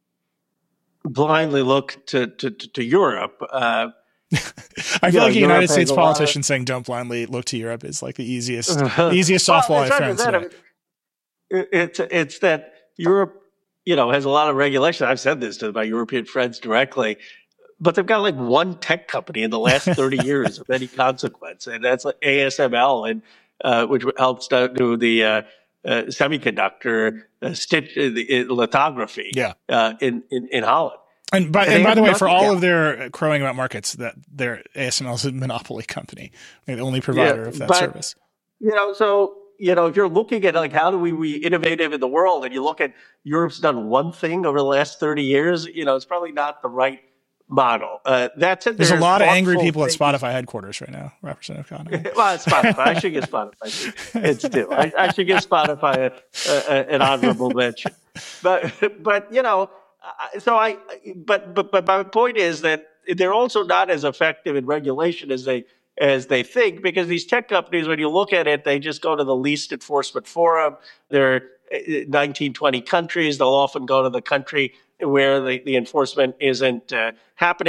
blindly look to to, to, to Europe. Uh, I feel know, like a Europe United States of, politician saying "Don't blindly look to Europe" is like the easiest, the easiest softball well, I've found. That, it, it's it's that Europe, you know, has a lot of regulation. I've said this to my European friends directly, but they've got like one tech company in the last thirty years of any consequence, and that's like A S M L, and uh, which helps do the uh, uh, semiconductor uh, stitch uh, the, uh, lithography yeah. uh, in, in in Holland. And by, and and by the way, for all yeah. of their crowing about markets, that their A S M L is a monopoly company. They're the only provider yeah, of that but, service. You know, so, you know, if you're looking at like, how do we be innovative in the world, and you look at Europe's done one thing over the last thirty years, you know, it's probably not the right model. Uh, that's it. There's, There's a lot of angry people things. at Spotify headquarters right now, Representative Khan. Well, it's Spotify. I should give Spotify it's due. I, I should give Spotify a, a, an honorable mention. But, but you know, so I, but, but, but my point is that they're also not as effective in regulation as they, as they think, because these tech companies, when you look at it, they just go to the least enforcement forum. They're nineteen, twenty countries. They'll often go to the country where the, the enforcement isn't uh, happening.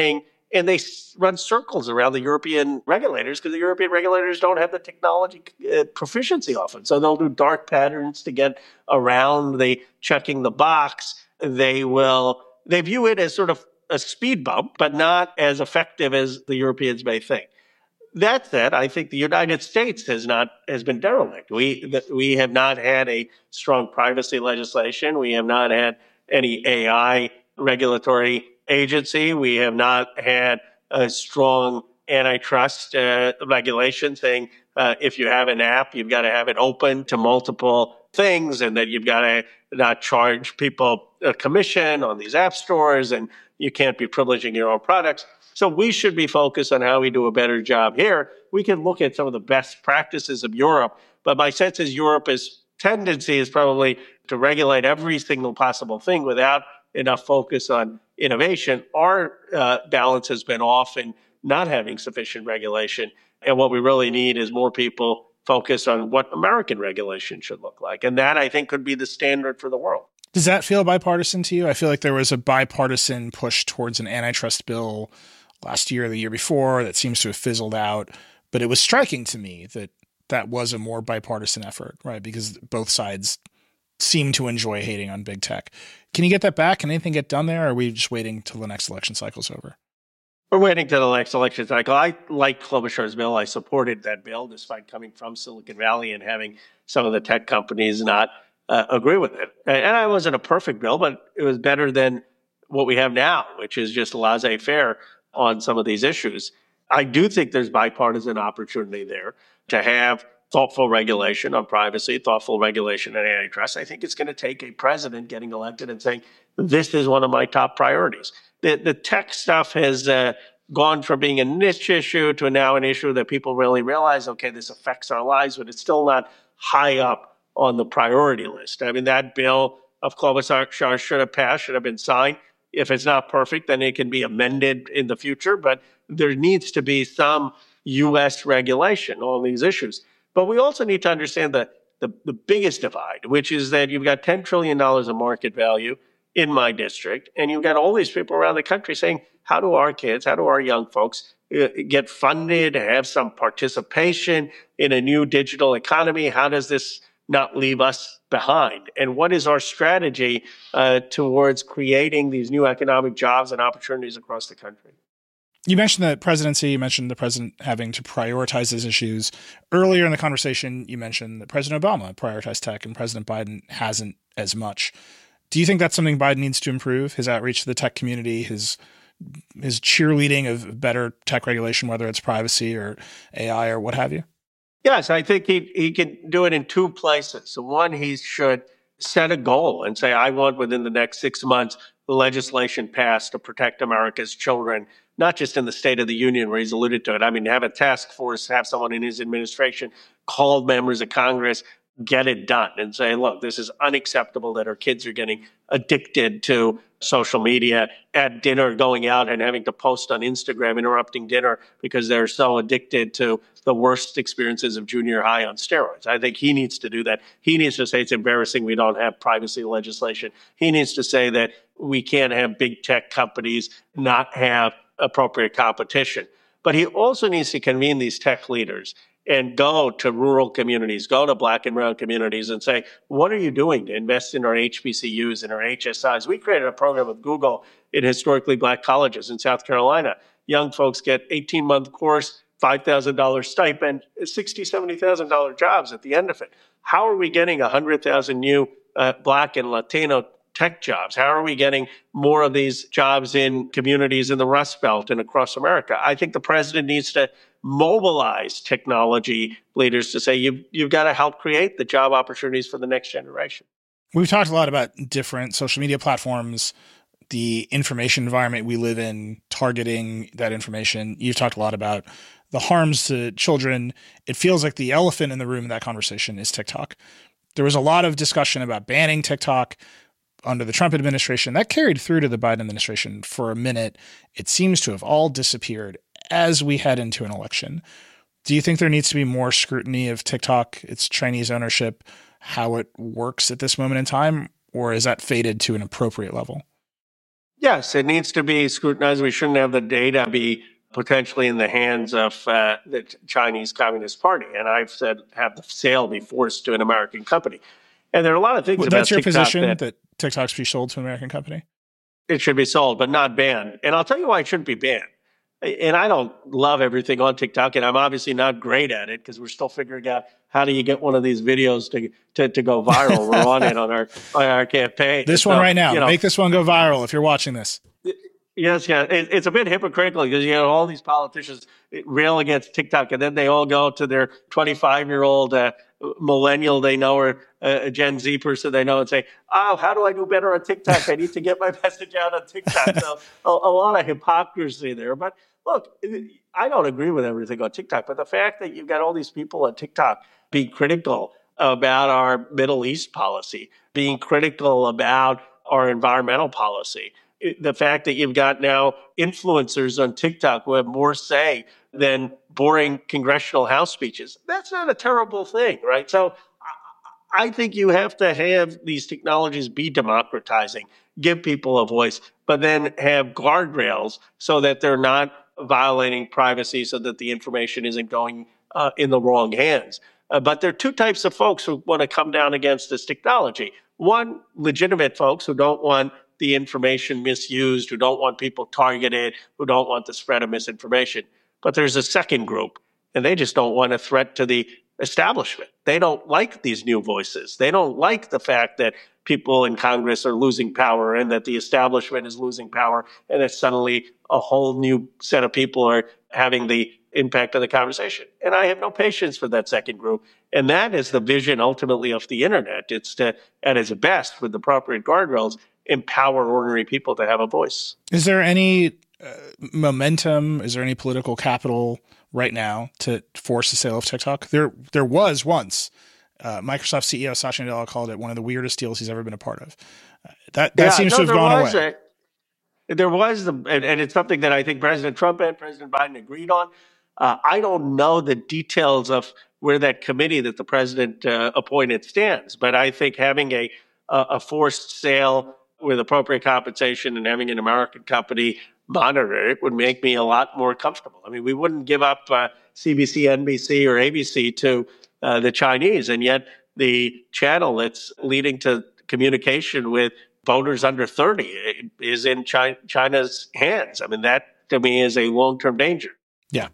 and they s- run circles around the European regulators because the European regulators don't have the technology uh, proficiency often. So they'll do dark patterns to get around the checking the box. They will, they view it as sort of a speed bump, but not as effective as the Europeans may think. That said, I think the United States has not has been derelict. We we have not had a strong privacy legislation. We have not had any A I regulatory agency. We have not had a strong antitrust uh, regulation saying uh, if you have an app, you've got to have it open to multiple things, and that you've got to not charge people a commission on these app stores, and you can't be privileging your own products. So we should be focused on how we do a better job here. We can look at some of the best practices of Europe, but my sense is Europe's tendency is probably to regulate every single possible thing without enough focus on innovation. Our uh, balance has been off in not having sufficient regulation. And what we really need is more people focused on what American regulation should look like. And that, I think, could be the standard for the world. Does that feel bipartisan to you? I feel like there was a bipartisan push towards an antitrust bill last year or the year before that seems to have fizzled out. But it was striking to me that that was a more bipartisan effort, right? Because both sides seem to enjoy hating on big tech. Can you get that back? Can anything get done there? Or are we just waiting till the next election cycle's over? We're waiting till the next election cycle. I liked Klobuchar's bill. I supported that bill despite coming from Silicon Valley and having some of the tech companies not uh, agree with it. And it wasn't a perfect bill, but it was better than what we have now, which is just laissez-faire on some of these issues. I do think there's bipartisan opportunity there to have thoughtful regulation on privacy, thoughtful regulation on antitrust. I think it's going to take a president getting elected and saying, this is one of my top priorities. The, the tech stuff has uh, gone from being a niche issue to now an issue that people really realize, okay, this affects our lives, but it's still not high up on the priority list. I mean, that bill of Klobuchar should have passed, should have been signed. If it's not perfect, then it can be amended in the future, but there needs to be some U S regulation on these issues. But we also need to understand the, the, the biggest divide, which is that you've got ten trillion dollars of market value in my district, and you've got all these people around the country saying, how do our kids, how do our young folks uh, get funded, have some participation in a new digital economy? How does this not leave us behind? And what is our strategy uh, towards creating these new economic jobs and opportunities across the country? You mentioned the presidency, you mentioned the president having to prioritize these issues. Earlier in the conversation, you mentioned that President Obama prioritized tech and President Biden hasn't as much. Do you think that's something Biden needs to improve? His outreach to the tech community, his his cheerleading of better tech regulation, whether it's privacy or A I or what have you? Yes, I think he, he can do it in two places. So one, he should set a goal and say, I want within the next six months the legislation passed to protect America's children, not just in the State of the Union where he's alluded to it. I mean, have a task force, have someone in his administration call members of Congress, get it done and say, look, this is unacceptable that our kids are getting addicted to social media at dinner, going out and having to post on Instagram, interrupting dinner because they're so addicted to the worst experiences of junior high on steroids. I think he needs to do that. He needs to say it's embarrassing we don't have privacy legislation. He needs to say that we can't have big tech companies not have appropriate competition. But he also needs to convene these tech leaders and go to rural communities, go to black and brown communities and say, what are you doing to invest in our H B C Us and our H S Is? We created a program with Google in historically black colleges in South Carolina. Young folks get eighteen-month course, five thousand dollars stipend, sixty thousand dollars, seventy thousand dollars jobs at the end of it. How are we getting one hundred thousand new uh, black and Latino tech jobs? How are we getting more of these jobs in communities in the Rust Belt and across America? I think the president needs to mobilize technology leaders to say, you've, you've got to help create the job opportunities for the next generation. We've talked a lot about different social media platforms, the information environment we live in, targeting that information. You've talked a lot about the harms to children. It feels like the elephant in the room in that conversation is TikTok. There was a lot of discussion about banning TikTok under the Trump administration. That carried through to the Biden administration for a minute. It seems to have all disappeared as we head into an election. Do you think there needs to be more scrutiny of TikTok, its Chinese ownership, how it works at this moment in time, or is that faded to an appropriate level? Yes, it needs to be scrutinized. We shouldn't have the data be potentially in the hands of uh, the Chinese Communist Party. And I've said have the sale be forced to an American company. And there are a lot of things well, about that's your TikTok position, that, that TikTok should be sold to an American company? It should be sold, but not banned. And I'll tell you why it shouldn't be banned. And I don't love everything on TikTok, and I'm obviously not great at it because we're still figuring out how do you get one of these videos to to, to go viral. We're on it on our on our campaign. This so, one right now. You know, Make this one go viral if you're watching this. Yes, yeah. It, it's a bit hypocritical because you know all these politicians rail against TikTok, and then they all go to their twenty-five-year-old uh, millennial they know or uh, a Gen Z person they know and say, "Oh, how do I do better on TikTok? I need to get my message out on TikTok." So a, a lot of hypocrisy there. But look, I don't agree with everything on TikTok, but the fact that you've got all these people on TikTok being critical about our Middle East policy, being critical about our environmental policy, the fact that you've got now influencers on TikTok who have more say than boring congressional House speeches, that's not a terrible thing, right? So I think you have to have these technologies be democratizing, give people a voice, but then have guardrails so that they're not violating privacy, so that the information isn't going uh, in the wrong hands. Uh, but there are two types of folks who want to come down against this technology. One, legitimate folks who don't want the information misused, who don't want people targeted, who don't want the spread of misinformation. But there's a second group, and they just don't want a threat to the establishment. They don't like these new voices. They don't like the fact that people in Congress are losing power and that the establishment is losing power and that suddenly a whole new set of people are having the impact of the conversation. And I have no patience for that second group. And that is the vision ultimately of the internet. It's to, at its best, with the appropriate guardrails, empower ordinary people to have a voice. Is there any uh, momentum? Is there any political capital right now to force the sale of TikTok? There, there was once. Uh, Microsoft C E O Satya Nadella called it one of the weirdest deals he's ever been a part of. Uh, that that yeah, seems no, to have gone away. A, there was, the, and, and it's something that I think President Trump and President Biden agreed on. Uh, I don't know the details of where that committee that the president uh, appointed stands, but I think having a a forced sale with appropriate compensation and having an American company monitor it would make me a lot more comfortable. I mean, we wouldn't give up uh, C B C, N B C, or A B C to uh, the Chinese, and yet the channel that's leading to communication with voters under thirty is in China, China's hands. I mean, that to me is a long-term danger. Yeah.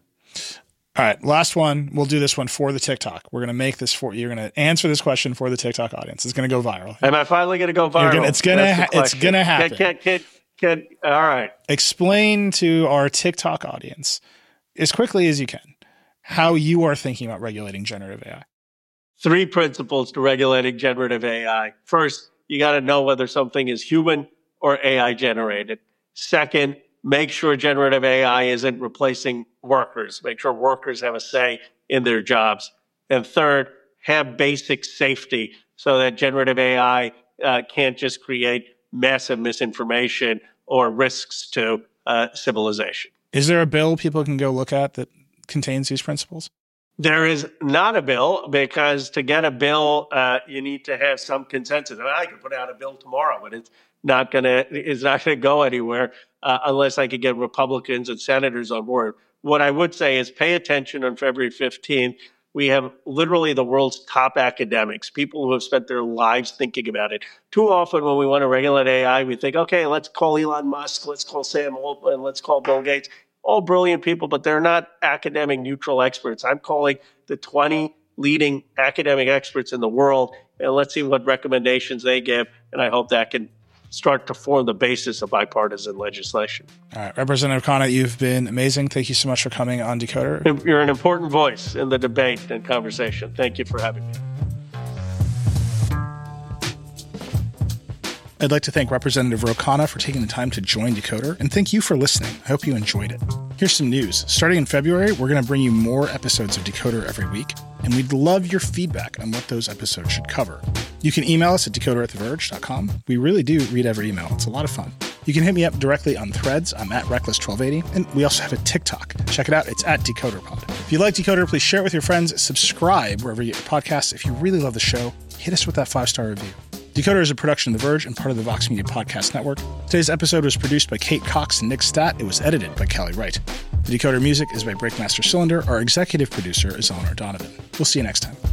All right, last one. We'll do this one for the TikTok. We're going to make this for, you're going to answer this question for the TikTok audience. It's going to go viral. Am I finally going to go viral? Gonna, it's going to ha- it's going to happen. Can, can, can, can, all right. Explain to our TikTok audience as quickly as you can how you are thinking about regulating generative A I. Three principles to regulating generative A I. First, you got to know whether something is human or A I generated. Second, make sure generative A I isn't replacing workers. Make sure workers have a say in their jobs. And third, have basic safety so that generative A I uh, can't just create massive misinformation or risks to uh, civilization. Is there a bill people can go look at that contains these principles? There is not a bill, because to get a bill, uh, you need to have some consensus. I mean, I could put out a bill tomorrow, but it's not going to it's not going to go anywhere uh, unless I could get Republicans and senators on board. What I would say is pay attention on February fifteenth. We have literally the world's top academics, people who have spent their lives thinking about it. Too often when we want to regulate A I, we think, okay, let's call Elon Musk, let's call Sam Altman, let's call Bill Gates. All brilliant people, but they're not academic neutral experts. I'm calling the twenty leading academic experts in the world, and let's see what recommendations they give, and I hope that can start to form the basis of bipartisan legislation. All right. Representative Khanna, you've been amazing. Thank you so much for coming on Decoder. You're an important voice in the debate and conversation. Thank you for having me. I'd like to thank Representative Ro Khanna for taking the time to join Decoder, and thank you for listening. I hope you enjoyed it. Here's some news. Starting in February, we're going to bring you more episodes of Decoder every week, and we'd love your feedback on what those episodes should cover. You can email us at decoder at the verge dot com. We really do read every email. It's a lot of fun. You can hit me up directly on Threads. I'm at Reckless twelve eighty, and we also have a TikTok. Check it out. It's at DecoderPod. If you like Decoder, please share it with your friends. Subscribe wherever you get your podcasts. If you really love the show, hit us with that five-star review. Decoder is a production of The Verge and part of the Vox Media Podcast Network. Today's episode was produced by Kate Cox and Nick Statt. It was edited by Callie Wright. The Decoder music is by Breakmaster Cylinder. Our executive producer is Eleanor Donovan. We'll see you next time.